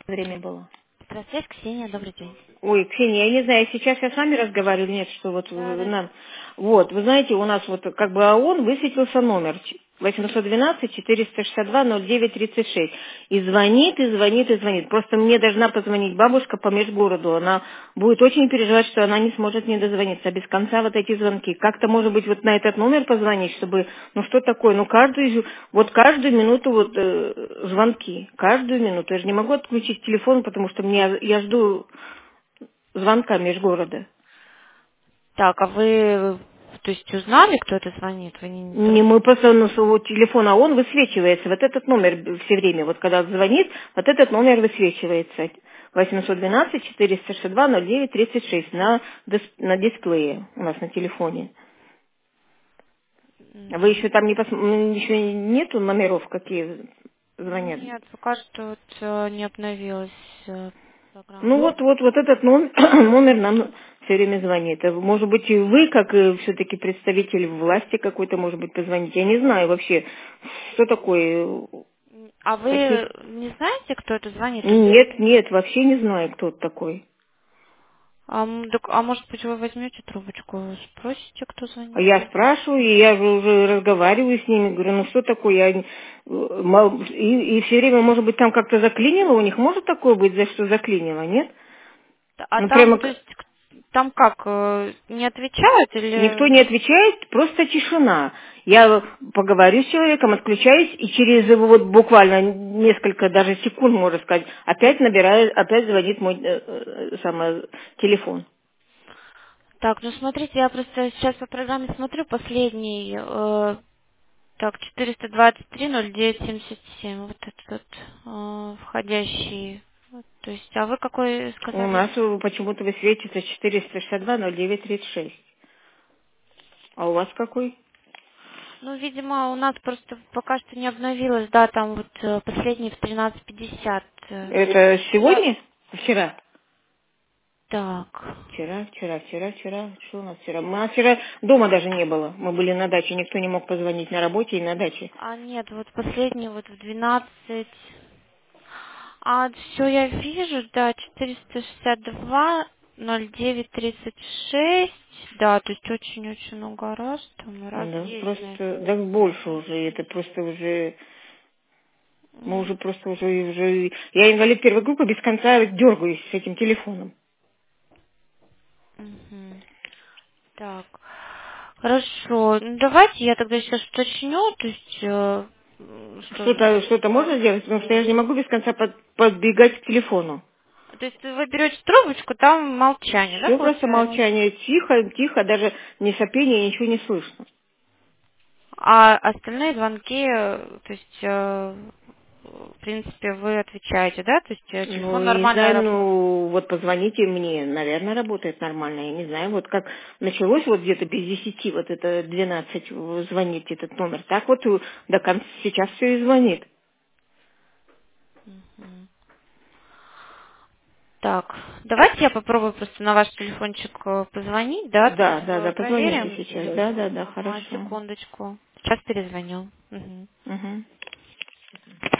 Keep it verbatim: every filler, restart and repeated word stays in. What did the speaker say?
время было. Здравствуйте, Ксения, добрый день. Ой, Ксения, я не знаю, сейчас я с вами разговариваю, нет, что вот Да, э, да. нам... Вот, вы знаете, у нас вот как бы ООН высветился номер восемьсот двенадцать четыреста шестьдесят два ноль девять тридцать шесть. И звонит, и звонит, и звонит. Просто мне должна позвонить бабушка по межгороду. Она будет очень переживать, что она не сможет мне дозвониться. А без конца вот эти звонки. Как-то, может быть, вот на этот номер позвонить, чтобы... Ну что такое? Ну каждую... Вот каждую минуту вот э, звонки. Каждую минуту. Я же не могу отключить телефон, потому что мне... Я жду звонка межгорода. Так, а вы, то есть, узнали, кто это звонит? Вы не... Не, мы просто ну, своего телефона, он высвечивается. Вот этот номер все время, вот когда звонит, вот этот номер высвечивается. восемьсот двенадцать четыреста шестьдесят два ноль девять тридцать шесть на, дис- на дисплее у нас на телефоне. А вы еще Мгм. там не пос... м, еще нету номеров, какие звонят? Нет, пока что вот, э, не обновилась э, Ну программа. вот, вот, вот этот номер, номер нам все время звонит. А может быть, и вы, как все-таки представитель власти какой-то, может быть, позвоните. Я не знаю вообще, что такое, М, А вы какие... не знаете, кто это звонит? Или... Нет, нет, вообще не знаю, кто это такой. А, м, так- а может быть, вы возьмете трубочку, спросите, кто А звонит? я спрашиваю, и я же уже разговариваю с ними, говорю, ну что такое, я... не- э, мол- И, и все время, может быть, там как-то заклинило у них, может такое быть, за что заклинило, нет? Т- А Ну, там, прямо то к- есть, к- там как, э, не отвечают никто или... не отвечает, просто тишина. Я поговорю с человеком, отключаюсь, и через его вот буквально несколько даже секунд, можно сказать, опять набираю, опять звонит мой э, э, самый телефон. Так, ну смотрите, я просто сейчас по программе смотрю последний, э, так, четыреста двадцать три ноль девять семьдесят семь, вот этот вот, э, входящий. Вот, то есть, а вы какой У сказали? нас э, почему-то высвечивается четыреста шестьдесят два ноль девять тридцать шесть. А у вас какой? Ну, видимо, у нас просто пока что не обновилось, да, там вот э, последний в тринадцать пятьдесят. э. Это сегодня? Вчера? Так. Вчера, вчера, вчера, вчера. Что у нас вчера? Мы а вчера дома даже не было. Мы были на даче, никто не мог позвонить на работе и на даче. А нет, вот последний вот в двенадцать. А все я вижу, да, четыреста шестьдесят два ноль девять тридцать шесть. Да, то есть очень-очень много раз, там раз Да, десять, просто, наверное. да больше уже, это просто уже, мы М, уже просто уже, уже, я инвалид первой группы, без конца дергаюсь с этим телефоном. мгм. Так, хорошо. Ну, давайте я тогда сейчас уточню, то есть, э, м, что, Что-то, что-то можно сделать, потому что я же не могу без конца под- подбегать к телефону. то есть вы берете трубочку, там молчание, да, Все просто получается? молчание, тихо, тихо, даже ни сопения, ничего не слышно. А остальные звонки, э, то есть, э, в принципе, вы отвечаете, да? То есть э, Ну, телефон не нормально знаю, работает? ну, вот позвоните мне, наверное, работает нормально, я не знаю, вот как началось вот где-то без десяти, вот это двенадцать э, звонит этот номер, так вот э, до конца сейчас все и звонит. Мгм. Так, давайте я попробую просто на ваш телефончик э, позвонить, да, то Да, есть да, э, да, позвоните проверим. сейчас, да, да, да, Ага, хорошо. секундочку. Сейчас перезвоню. Мгм. Угу.